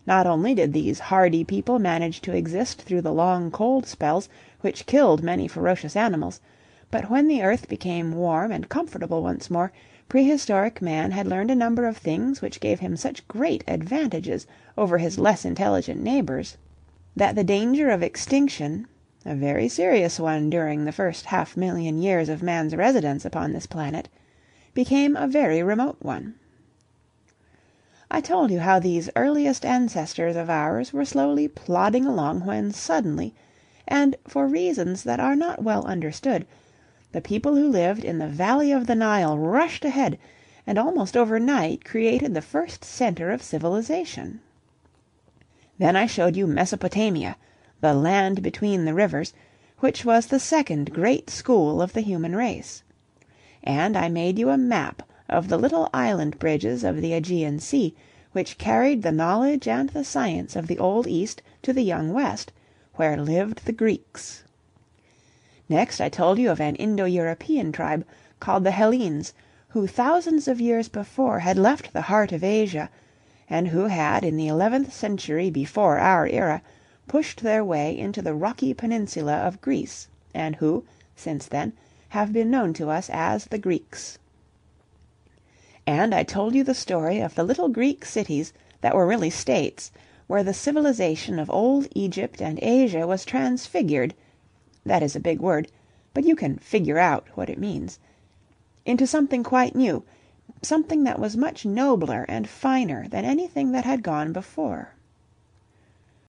Not only did these hardy people manage to exist through the long cold spells which killed many ferocious animals, but when the earth became warm and comfortable once more, prehistoric man had learned a number of things which gave him such great advantages over his less intelligent neighbors that the danger of extinction, a very serious one during the first 500,000 years of man's residence upon this planet, became a very remote one. I told you how these earliest ancestors of ours were slowly plodding along when suddenly, and for reasons that are not well understood, the people who lived in the valley of the Nile rushed ahead and almost overnight created the first center of civilization. Then I showed you Mesopotamia, the land between the rivers, which was the second great school of the human race. And I made you a map of the little island bridges of the Aegean Sea, which carried the knowledge and the science of the Old East to the young West, where lived the Greeks. Next I told you of an Indo-European tribe called the Hellenes, who thousands of years before had left the heart of Asia, and who had in the 11th century before our era pushed their way into the rocky peninsula of Greece, and who, since then, have been known to us as the Greeks. And I told you the story of the little Greek cities that were really states, where the civilization of old Egypt and Asia was transfigured, that is a big word, but you can figure out what it means, into something quite new, something that was much nobler and finer than anything that had gone before.